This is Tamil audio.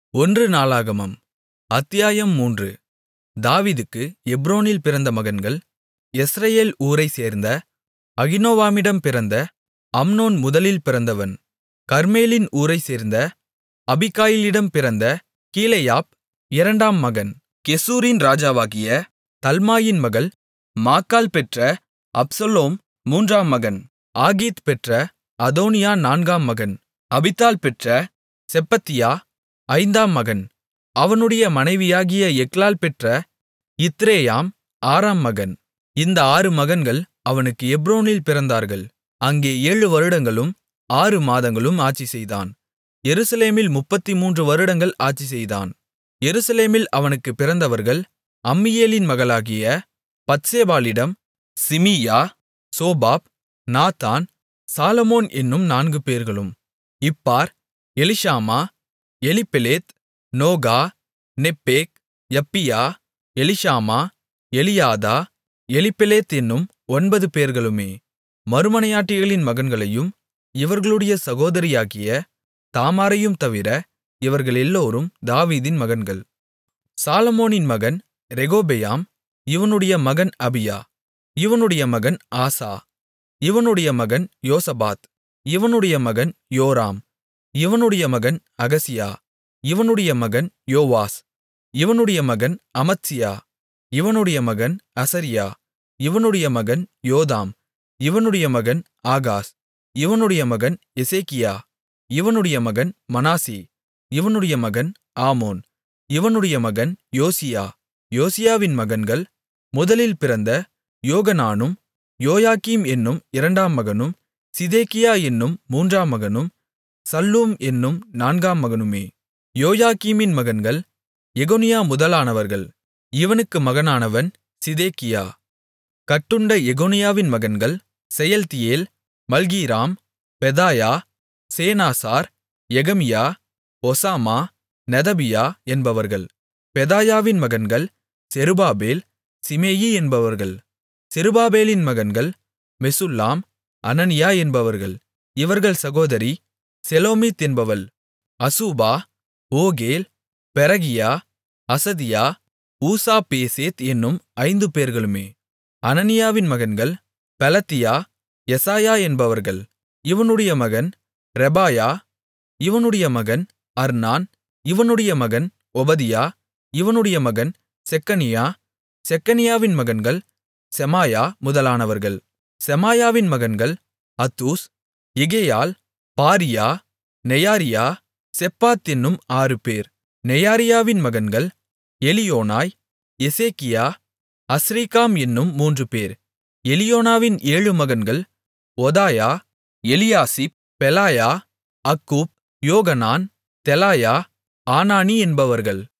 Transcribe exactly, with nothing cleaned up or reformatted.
ஒன்று நாளாகமம் அத்தியாயம் மூன்று தாவீதுக்கு எப்ரோனில் பிறந்த மகன்கள் யெஸ்ரயேல் ஊரைச் சேர்ந்த அகினோவாமிடம் பிறந்த அம்னோன் முதலில் பிறந்தவன். கர்மேலின் ஊரைச் சேர்ந்த அபிகாயிலிடம் பிறந்த கீலேயாப் இரண்டாம் மகன். கெசூரின் ராஜாவாகிய தல்மாயின் மகள் மாக்காள் பெற்ற அப்சலோம் மூன்றாம் மகன். ஆகீத் பெற்ற அதோனியா நான்காம் மகன். அபித்தாள் பெற்ற செப்பத்தியா ஐந்தாம் மகன். அவனுடைய மனைவியாகிய எக்லாள் பெற்ற இத்ரேயாம் ஆறாம் மகன். இந்த ஆறு மகன்கள் அவனுக்கு எப்ரோனில் பிறந்தார்கள். அங்கே ஏழு வருடங்களும் ஆறு மாதங்களும் ஆட்சிசெய்தான். எருசலேமில் முப்பத்துமூன்று வருடங்கள் ஆட்சிசெய்தான். எருசலேமில் அவனுக்குப் பிறந்தவர்கள் அம்மியேலின் மகளாகிய பத்சேபாளிடம் சிமியா, சோபாப், நாத்தான், சாலொமோன் என்னும் நான்கு பேர்களும். Ibhar, Elishama, Eliphelet, Nogah, Nepheg, Japhia, Elishama, Eliada, Eliphelet என்னும் ஒன்பது பேர்களுமே. மறுமனையாட்டிகளின் மகன்களையும் இவர்களுடைய சகோதரியாகிய தாமாரையும் தவிர இவர்களெல்லோரும் தாவீதின் மகன்கள். சாலொமோனின் மகன் ரெகொபெயாம், இவனுடைய மகன் அபியா, இவனுடைய மகன் ஆசா, இவனுடைய மகன் யோசபாத், இவனுடைய மகன் யோராம், இவனுடைய மகன் அகசியா, இவனுடைய மகன் யோவாஸ், இவனுடைய மகன் அமத்சியா, இவனுடைய மகன் அசரியா, இவனுடைய மகன் யோதாம், இவனுடைய மகன் ஆகாஸ், இவனுடைய மகன் எசேக்கியா, இவனுடைய மகன் மனாசே, இவனுடைய மகன் ஆமோன், இவனுடைய மகன் யோசியா. யோசியாவின் மகன்கள் முதலில் பிறந்த யோகனானும் யோயாக்கீம் என்னும் இரண்டாம் மகனும் சிதேக்கியா என்னும் மூன்றாம் மகனும் சல்லூம் என்னும் நான்காம் மகனுமே. யோயாக்கீமின் மகன்கள் எகொனியா முதலானவர்கள். இவனுக்கு மகனானவன் சிதேக்கியா. கட்டுண்ட எகொனியாவின் மகன்கள் செயல்தியேல், மல்கீராம், பெதாயா, சேனாசார், எகமியா, ஒசாமா, நெதபியா என்பவர்கள். பெதாயாவின் மகன்கள் செருபாபேல், சிமேயி என்பவர்கள். செருபாபேலின் மகன்கள் மெசுல்லாம், அனனியா என்பவர்கள். இவர்கள் சகோதரி செலோமித் என்பவள். அசூபா, ஓகேல், பெரகியா, அசதியா, ஊசா பேசேத் என்னும் ஐந்து பேர்களுமே. அனனியாவின் மகன்கள் பெலத்தியா, எசாயா என்பவர்கள். இவனுடைய மகன் ரெபாயா, இவனுடைய மகன் அர்னான், இவனுடைய மகன் ஒபதியா, இவனுடைய மகன் செக்கனியா. செக்கனியாவின் மகன்கள் செமாயா முதலானவர்கள். செமாயாவின் மகன்கள் அத்தூஸ், எகெயால், பாரியா, நெயாரியா, செப்பாத் என்னும் ஆறு பேர். நெயாரியாவின் மகன்கள் எலியோனாய், எசேக்கியா, அஸ்ரிக்காம் என்னும் மூன்று பேர். எலியோனாவின் ஏழு மகன்கள் ஒதாயா, எலியாசிப், பெலாயா, அக்கூப், யோகனான், தெலாயா, ஆனானி என்பவர்கள்.